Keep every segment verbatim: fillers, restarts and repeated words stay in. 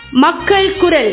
மக்கள் குரல்.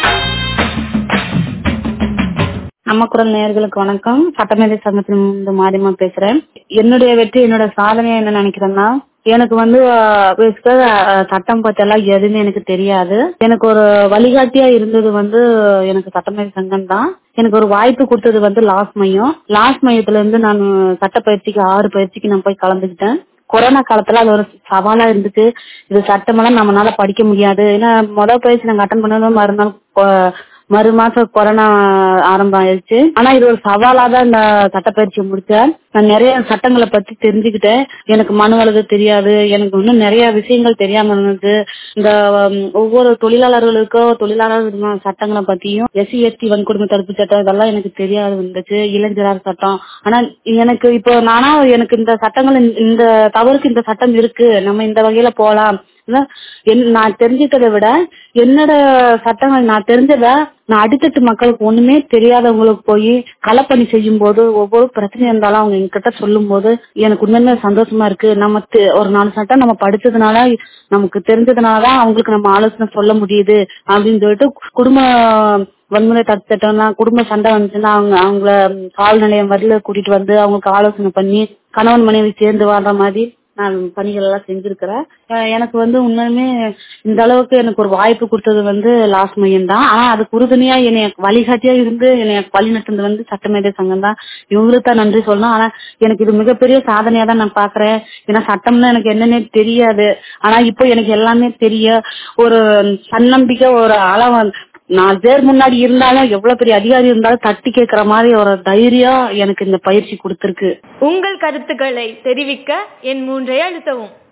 நம்ம குரல் நேயர்களுக்கு வணக்கம். சட்டமேதை சங்கத்திலிருந்து மாரியம்மா பேசுறேன். என்னுடைய வெற்றி என்னோட சாதனையா என்ன நினைக்கிறேன்னா, எனக்கு வந்து சட்டம் பத்தி எல்லாம் எதுவுமே எனக்கு தெரியாது. எனக்கு ஒரு வழிகாட்டியா இருந்தது வந்து எனக்கு சட்டமேதை சங்கம் தான். எனக்கு ஒரு வாய்ப்பு கொடுத்தது வந்து லாஸ் மையம். லாஸ் மையத்துல இருந்து நான் சட்ட பயிற்சிக்கு ஆறு பயிற்சிக்கு நான் போய் கலந்துக்கிட்டேன். கொரோனா காலத்துல அது ஒரு சவாலா இருந்துச்சு. இது சட்டமெல்லாம் நம்மளால படிக்க முடியாது. ஏன்னா முதல் பயிற்சி நாங்க அட்டன் பண்ணதும் மறுநாள் மறு மாசம் கொரோனா ஆரம்பம் ஆயிடுச்சு. ஆனா இது ஒரு சவாலா தான் இந்த சட்டப்பயிற்சியை முடிச்சேன். நான் நிறைய சட்டங்களை பத்தி தெரிஞ்சுக்கிட்டேன். எனக்கு மனு எழுத தெரியாது, எனக்கு இன்னும் நிறைய விஷயங்கள் தெரியாம இருந்தது. இந்த ஒவ்வொரு தொழிலாளர்களுக்கோ தொழிலாளர் சட்டங்களை பத்தியும், எஸ்சி எஸ்டி வன்கொடுமை தடுப்பு சட்டம் இதெல்லாம் எனக்கு தெரியாது இருந்துச்சு. இளைஞர் சட்டம். ஆனா எனக்கு இப்போ நானா எனக்கு இந்த சட்டங்கள் இந்த தவறுக்கு இந்த சட்டம் இருக்கு, நம்ம இந்த வகையில போலாம். நான் தெரிஞ்சுக்கிறத விட என்னோட சட்டங்கள் நான் தெரிஞ்சத நான் அடித்தட்டு மக்களுக்கு ஒண்ணுமே தெரியாதவங்களுக்கு போய் களப்பணி செய்யும் போது ஒவ்வொரு பிரச்சனை இருந்தாலும் அவங்க என்கிட்ட சொல்லும் போது எனக்கு உண்மையுமே சந்தோஷமா இருக்கு. நம்ம ஒரு நாலு சட்டம் நம்ம படிச்சதுனால நமக்கு தெரிஞ்சதுனாலதான் அவங்களுக்கு நம்ம ஆலோசனை சொல்ல முடியுது அப்படின்னு சொல்லிட்டு, குடும்ப வன்முறை தடுப்பு சட்டம்னா குடும்ப சண்டை வந்துச்சுன்னா அவங்க அவங்கள காவல் நிலையம் வரல கூட்டிட்டு வந்து அவங்களுக்கு ஆலோசனை பண்ணி கணவன் மனைவி சேர்ந்து வாழ்ற மாதிரி நான் பணிகள் எல்லாம் செஞ்சிருக்கிறேன். எனக்கு வந்து உண்மையுமே இந்த அளவுக்கு எனக்கு ஒரு வாய்ப்பு கொடுத்தது வந்து லாஸ் மையம் தான். ஆனா அதுக்கு உறுதுணையா என்னை வழிகாட்டியா இருந்து என்னை வழி நடத்துனது வந்து சட்டமேதை சங்கம் தான். இவங்களுக்கு தான் நன்றி சொல்லணும். ஆனா எனக்கு இது மிகப்பெரிய சாதனையா தான் நான் பாக்குறேன். ஏன்னா சட்டம்னா எனக்கு என்னன்னே தெரியாது. ஆனா இப்போ எனக்கு எல்லாமே தெரிய ஒரு தன்னம்பிக்கை, ஒரு அளவு நாலு பேர் முன்னாடி இருந்தாலும் எவ்வளவு பெரிய அதிகாரி இருந்தாலும் தட்டி கேட்கிற மாதிரி ஒரு தைரியம் எனக்கு இந்த பயிற்சி கொடுத்திருக்கு. உங்கள் கருத்துக்களை தெரிவிக்க என் மூன்றை அழுத்தவும்.